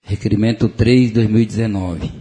Requerimento 3/2019.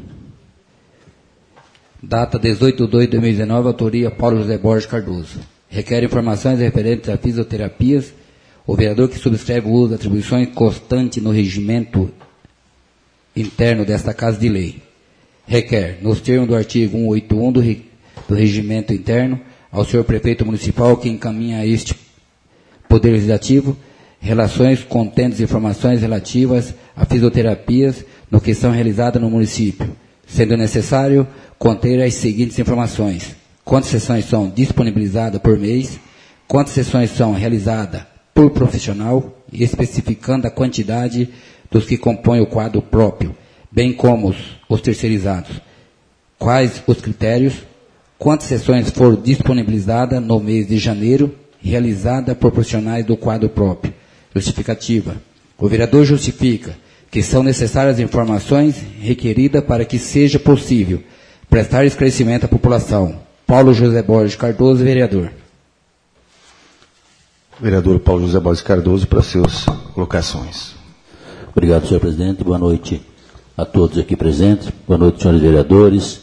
Data 18/2/2019, autoria Paulo José Borges Cardoso. Requer informações referentes a fisioterapias. O vereador que subscreve o uso de atribuições constante no regimento interno desta Casa de Lei. Requer, nos termos do artigo 181 do regimento interno, ao senhor prefeito municipal que encaminha a este Poder Legislativo relações contendo informações relativas a fisioterapias no que são realizadas no município, sendo necessário conter as seguintes informações: quantas sessões são disponibilizadas por mês, quantas sessões são realizadas por profissional, especificando a quantidade dos que compõem o quadro próprio, bem como os terceirizados, quais os critérios, quantas sessões foram disponibilizadas no mês de janeiro, realizadas por profissionais do quadro próprio. Justificativa. O vereador justifica que são necessárias informações requeridas para que seja possível prestar esclarecimento à população. Paulo José Borges Cardoso, vereador. Vereador Paulo José Borges Cardoso, para suas colocações. Obrigado, senhor presidente. Boa noite a todos aqui presentes. Boa noite, senhores vereadores.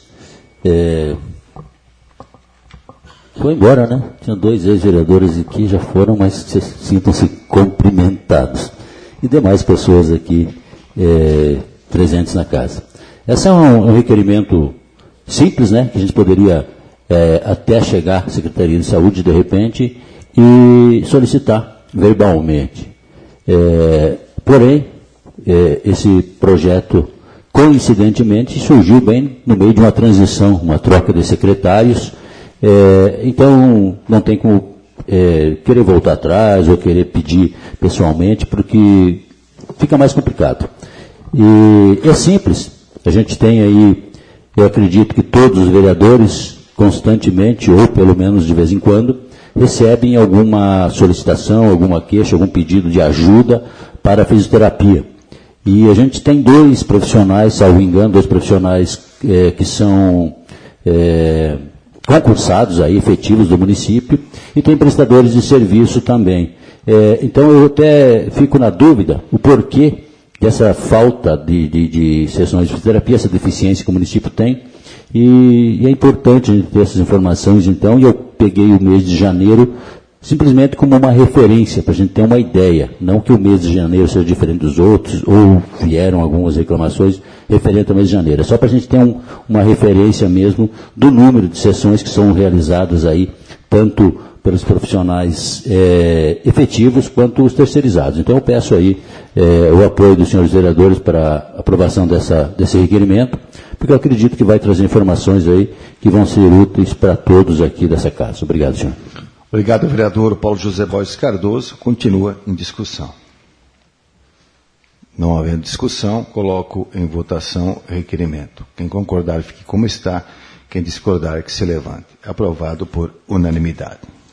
Foi embora, né? Tinha 2 ex-vereadores aqui, já foram, mas sintam-se cumprimentados. E demais pessoas aqui presentes na casa. Esse é um requerimento simples, né? Que a gente poderia até chegar à Secretaria de Saúde, de repente, e solicitar verbalmente. Porém, esse projeto, coincidentemente, surgiu bem no meio de uma transição, uma troca de secretários. Então, não tem como querer voltar atrás ou querer pedir pessoalmente, porque fica mais complicado. E é simples. A gente tem aí, eu acredito que todos os vereadores, constantemente, ou pelo menos de vez em quando, recebem alguma solicitação, alguma queixa, algum pedido de ajuda para a fisioterapia. E a gente tem 2 profissionais, salvo engano, 2 profissionais que são concursados aí, efetivos do município, e tem prestadores de serviço também. Então eu até fico na dúvida o porquê dessa falta de sessões de fisioterapia, essa deficiência que o município tem, e é importante a gente ter essas informações, então, e eu peguei o mês de janeiro simplesmente como uma referência, para a gente ter uma ideia, não que o mês de janeiro seja diferente dos outros, ou vieram algumas reclamações referentes ao mês de janeiro, é só para a gente ter uma referência mesmo do número de sessões que são realizadas aí, tanto pelos profissionais efetivos quanto os terceirizados. Então eu peço aí o apoio dos senhores vereadores para a aprovação desse requerimento, porque eu acredito que vai trazer informações aí que vão ser úteis para todos aqui dessa casa. Obrigado, senhor. Obrigado, vereador Paulo José Borges Cardoso. Continua em discussão. Não havendo discussão, coloco em votação o requerimento. Quem concordar, fique como está. Quem discordar, que se levante. Aprovado por unanimidade.